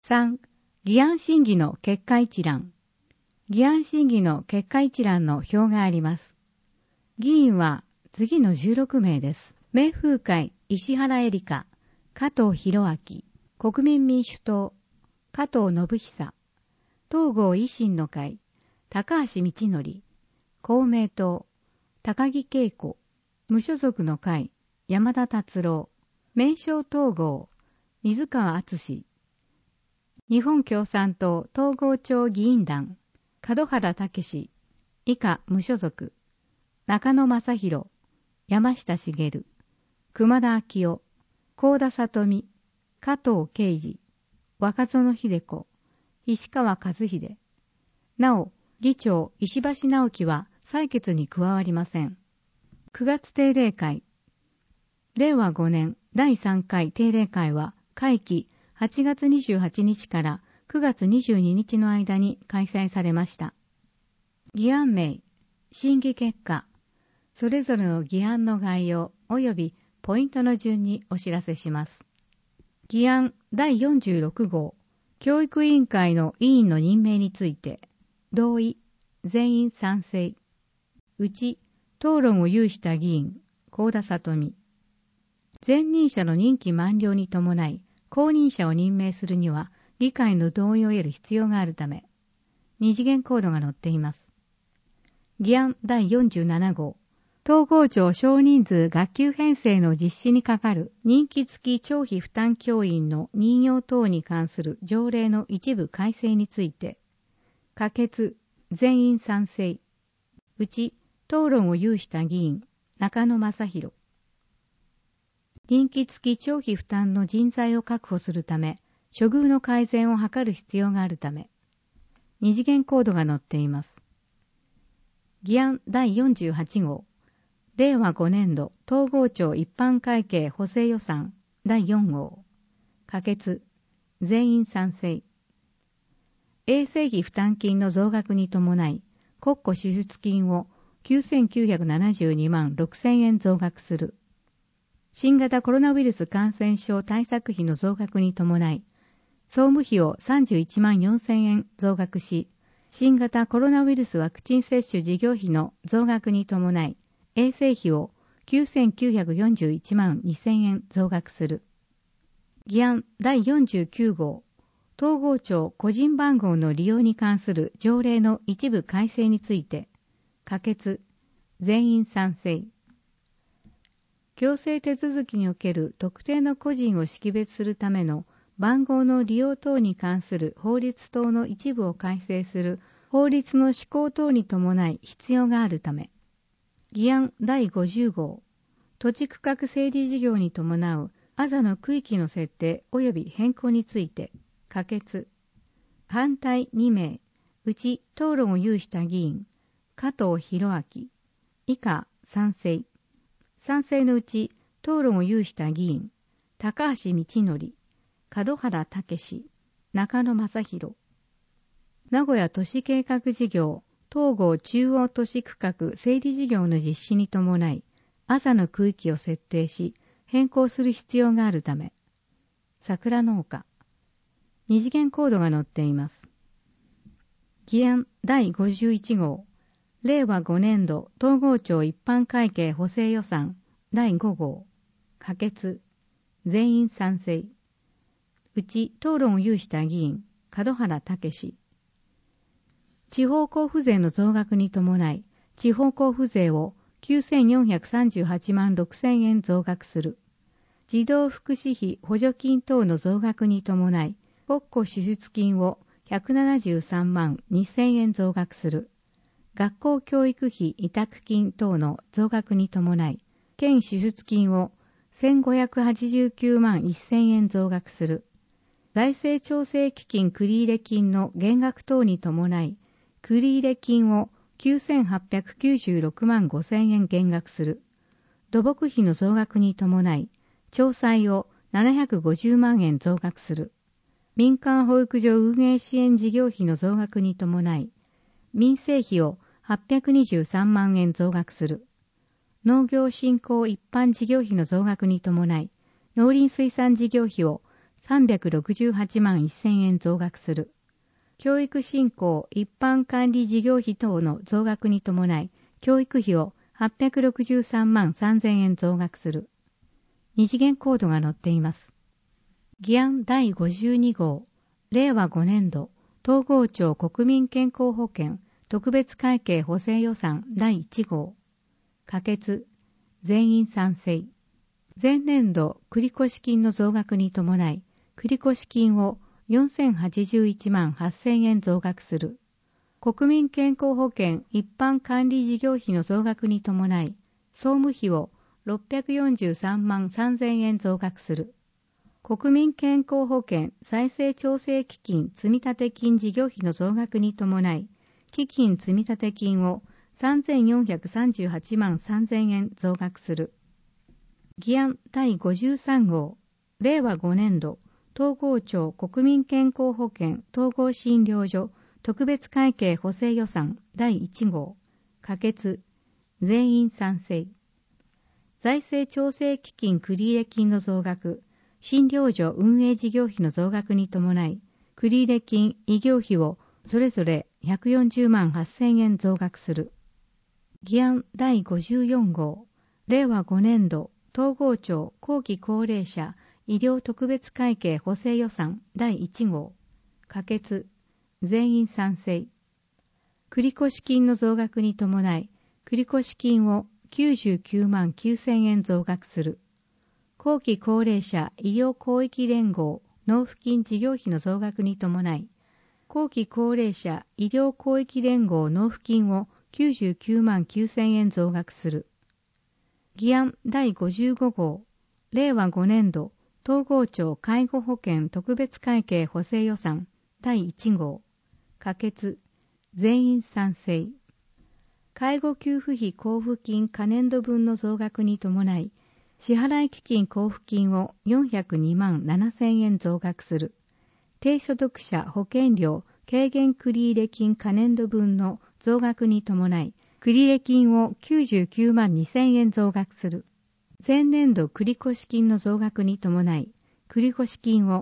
3、議案審議の結果一覧。議案審議の結果一覧の表があります。議員は次の16名です。明風会石原エリカ、加藤博明、国民民主党、加藤信久、東郷維新の会、高橋道則、公明党、高木恵子、無所属の会、山田達郎、名称統合、水川敦、日本共産党統合庁議員団、門原武、以下無所属、中野正宏、山下茂、熊田昭夫、幸田里美、加藤啓二、若園秀子、石川和秀。なお、議長石橋直樹は採決に加わりません。9月定例会。令和5年第3回定例会は会期8月28日から9月22日の間に開催されました。議案名、審議結果、それぞれの議案の概要及びポイントの順にお知らせします。議案第46号、教育委員会の委員の任命について、同意、全員賛成。うち、討論を有した議員、幸田里美。前任者の任期満了に伴い、後任者を任命するには、議会の同意を得る必要があるため、二次元コードが載っています。議案第47号、統合庁少人数学級編成の実施にかかる任期付き長費負担教員の任用等に関する条例の一部改正について、可決、全員賛成。うち、討論を有した議員、中野正宏。任期付き長費負担の人材を確保するため、処遇の改善を図る必要があるため、二次元コードが載っています。議案第48号、令和5年度統合庁一般会計補正予算第4号、可決、全員賛成。衛生費負担金の増額に伴い、国庫支出金を9972万6000円増額する。新型コロナウイルス感染症対策費の増額に伴い、総務費を31万4000円増額し、新型コロナウイルスワクチン接種事業費の増額に伴い、衛生費を9941万2000円増額する。議案第49号、統合庁個人番号の利用に関する条例の一部改正について、可決、全員賛成。行政手続きにおける特定の個人を識別するための番号の利用等に関する法律等の一部を改正する法律の施行等に伴い必要があるため、議案第50号、土地区画整理事業に伴うアザの区域の設定及び変更について、可決。反対2名、うち討論を有した議員、加藤博明、以下賛成。賛成のうち、討論を有した議員、高橋道則、門原武、中野正宏。名古屋都市計画事業、東郷中央都市区画整理事業の実施に伴い、アザの区域を設定し、変更する必要があるため、桜農家。二次元コードが載っています。議案第51号、令和5年度統合庁一般会計補正予算第5号、可決、全員賛成。うち討論を有した議員、門原武。地方交付税の増額に伴い、地方交付税を9438万6000円増額する。児童福祉費補助金等の増額に伴い、国庫支出金を173万2000円増額する。学校教育費委託金等の増額に伴い、県支出金を1589万1000円増額する。財政調整基金繰入金の減額等に伴い、繰入金を9896万5000円減額する。土木費の増額に伴い、調剤を750万円増額する。民間保育所運営支援事業費の増額に伴い、民生費を823万円増額する。農業振興一般事業費の増額に伴い、農林水産事業費を 368万1000円増額する。教育振興一般管理事業費等の増額に伴い、教育費を863万3000円増額する。二次元コードが載っています。議案第52号、令和5年度、統合庁国民健康保険特別会計補正予算第1号。可決、全員賛成。前年度繰越金の増額に伴い、繰越金を4081万8000円増額する。国民健康保険一般管理事業費の増額に伴い、総務費を643万3000円増額する。国民健康保険再生調整基金積立金事業費の増額に伴い、基金積立金を3438万3000円増額する。議案第53号、令和5年度、統合庁国民健康保険統合診療所特別会計補正予算第1号。可決、全員賛成。財政調整基金繰入金の増額、診療所運営事業費の増額に伴い、繰入金、医療費をそれぞれ140万8000円増額する。議案第54号、令和5年度、統合庁後期高齢者医療特別会計補正予算第1号。可決、全員賛成。繰越金の増額に伴い、繰越金を99万9000円増額する。後期高齢者医療広域連合納付金事業費の増額に伴い、後期高齢者医療広域連合納付金を99万9000円増額する。議案第55号、令和5年度、統合庁介護保険特別会計補正予算第1号。可決、全員賛成。介護給付費交付金可年度分の増額に伴い、支払基金交付金を402万7000円増額する。低所得者保険料軽減繰入金可年度分の増額に伴い、繰入金を99万2000円増額する。前年度繰越金の増額に伴い、繰越金を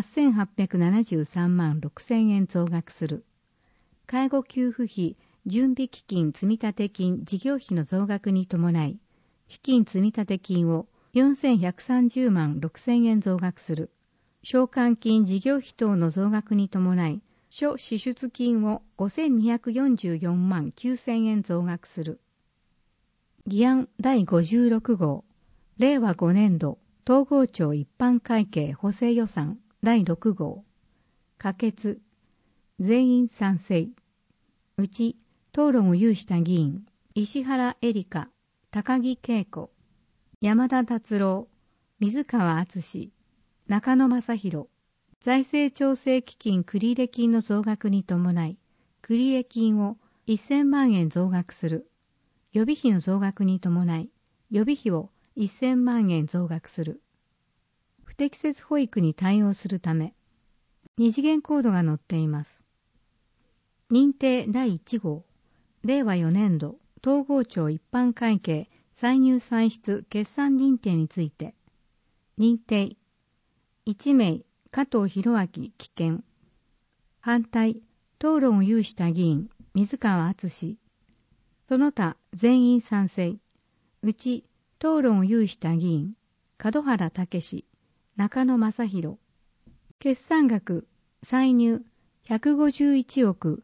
8873万6000円増額する。介護給付費準備基金積立金事業費の増額に伴い、基金積立金を4130万6000円増額する。償還金事業費等の増額に伴い、諸支出金を5244万9000円増額する。議案第56号、令和5年度、統合庁一般会計補正予算第6号。可決、全員賛成。うち、討論を有した議員、石原エリカ、高木恵子、山田達郎、水川敦、中野正宏、財政調整基金繰入金の増額に伴い、繰入金を1000万円増額する。予備費の増額に伴い、予備費を1000万円増額する。不適切保育に対応するため、二次元コードが載っています。認定第1号、令和4年度、統合庁一般会計歳入歳出決算認定について、認定、1名、加藤博明棄権。反対、討論を有した議員、水川敦。その他、全員賛成。うち、討論を有した議員、門原武、中野正宏。決算額、歳入、151億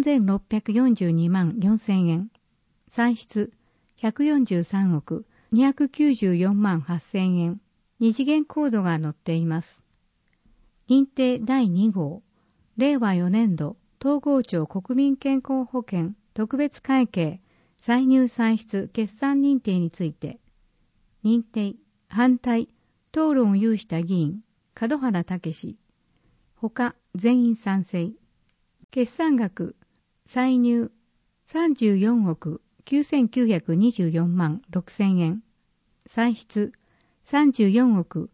3642万4000円。歳出、143億294万8000円。二次元コードが載っています。認定第2号、令和4年度統合庁国民健康保険特別会計歳入歳出決算認定について、認定、反対、討論を有した議員、門原武、他全員賛成。決算額、歳入34億9924万6000円。歳出34億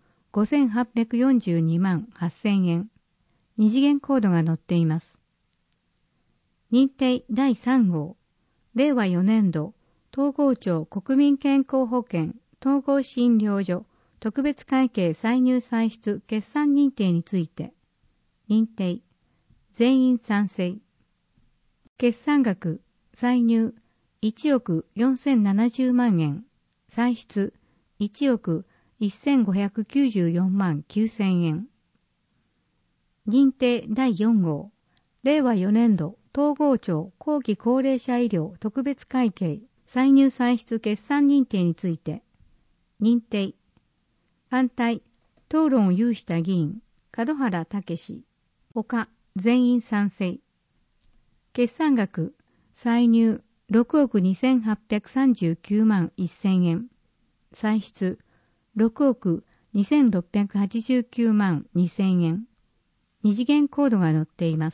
5842万8000円。二次元コードが載っています。認定第3号、令和4年度統合庁国民健康保険統合診療所特別会計歳入歳出決算認定について、認定、全員賛成。決算額、歳入1億4070万円、歳出1億1594万9000円。認定第4号、令和4年度統合庁後期高齢者医療特別会計歳入歳出決算認定について、認定。反対、討論を有した議員、門原武、他、全員賛成。決算額、歳入6億2839万1000円、歳出6億2689万2000円。二次元コードが載っています。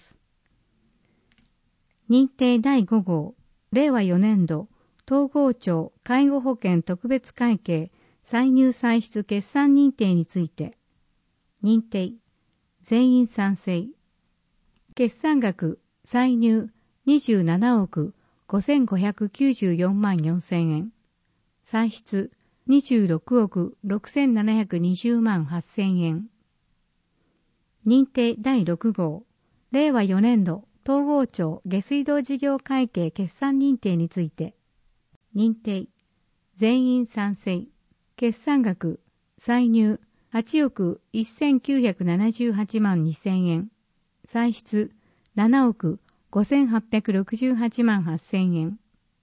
認定第5号、令和4年度統合庁介護保険特別会計歳入歳出決算認定について、認定、全員賛成。決算額、歳入27億5594万4000円、歳出26億6720万8000円。認定第6号、令和4年度統合庁下水道事業会計決算認定について、認定、全員賛成。決算額、歳入8億1978万2000円、歳出7億5868万8000円。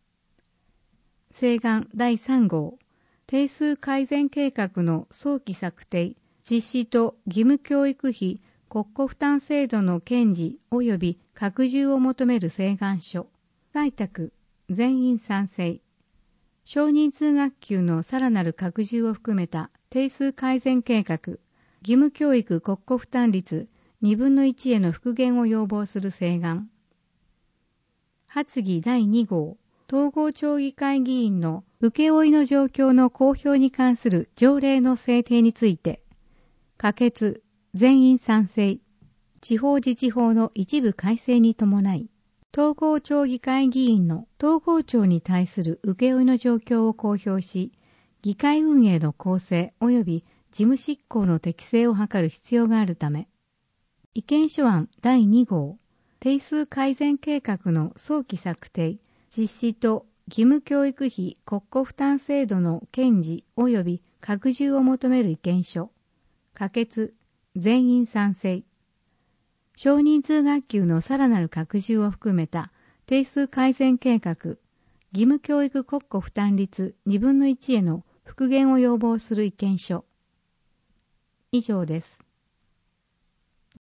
請願第3号、定数改善計画の早期策定、実施と義務教育費国庫負担制度の堅持及び拡充を求める請願書。採択、全員賛成。少人数学級のさらなる拡充を含めた定数改善計画、義務教育国庫負担率2分の1への復元を要望する請願。発議第2号、統合町議会議員の請負の状況の公表に関する条例の制定について、可決、全員賛成。地方自治法の一部改正に伴い、統合町議会議員の統合庁に対する請負の状況を公表し、議会運営の公正及び事務執行の適正を図る必要があるため、意見書案第2号、定数改善計画の早期策定、実施と義務教育費国庫負担制度の堅持及び拡充を求める意見書、可決、全員賛成。少人数学級のさらなる拡充を含めた定数改善計画、義務教育国庫負担率2分の1への復元を要望する意見書。以上です。